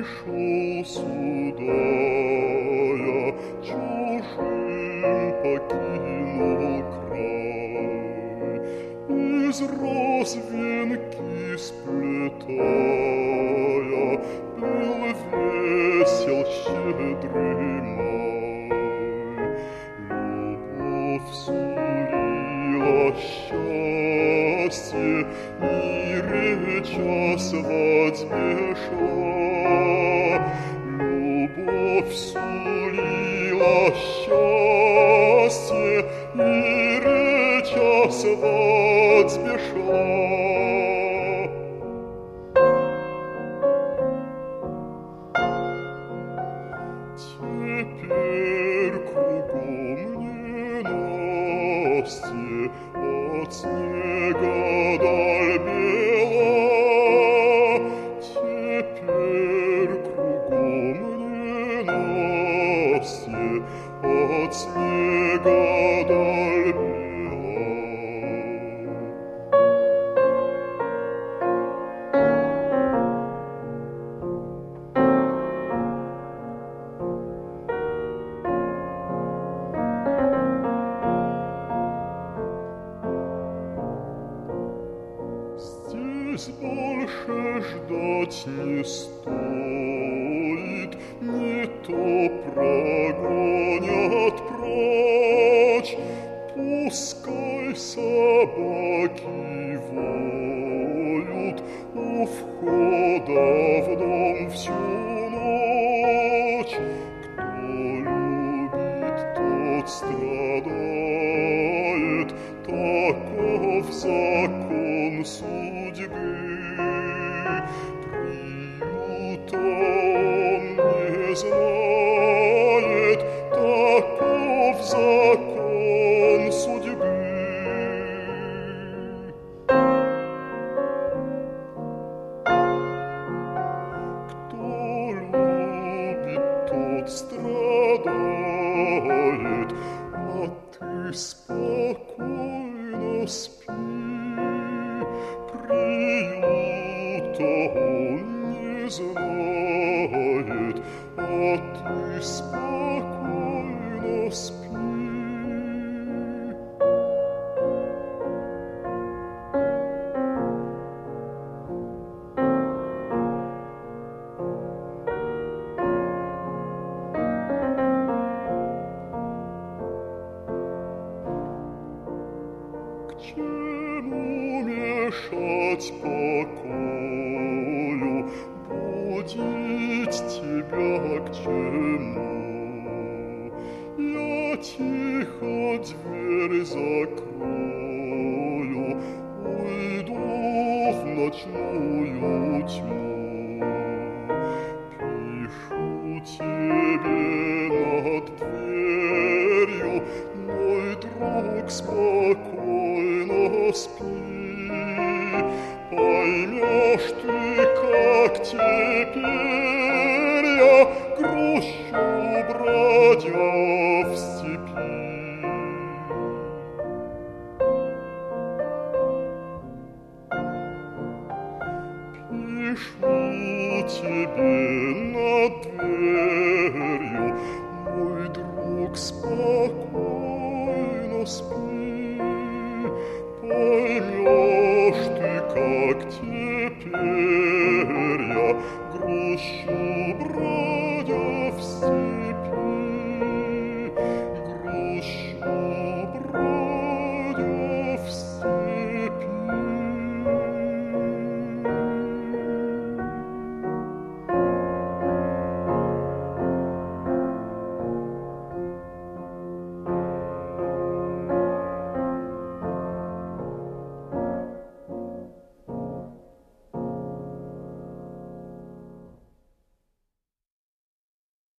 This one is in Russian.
пришел сюда я, чужим покинул край, из роз венки сплетая, был весел щедрый май. Любовь сулила счастье, и реча свадьбе шла. Любовь сулила счастье, и реча свадьбе шла. Теперь кругом ненастье, от снега даль бела. Теперь кругом ненастье, от снега даль бела. Здесь больше ждать не стоит, не то прогонят прочь. Пускай собаки воют у входа в дом всю ночь. Кто любит, тот страдает, таков закон судьбы. Приюта он не знает, таков закон судьбы. Кто любит, тот страдает, а ты спокойно спи. Приюта он не знает, а ты спокойно спи. К чему мешать покою, будить тебя к чему? Я тихо дверь закрою, уйду в ночную тьму. Пишу тебе над дверью, мой друг, спокойно спи. Поймешь ты, как теперь я грущу, бродя в степи. Пишу тебе над дверью, мой друг, спокойно спи. Поймешь ты, как теперь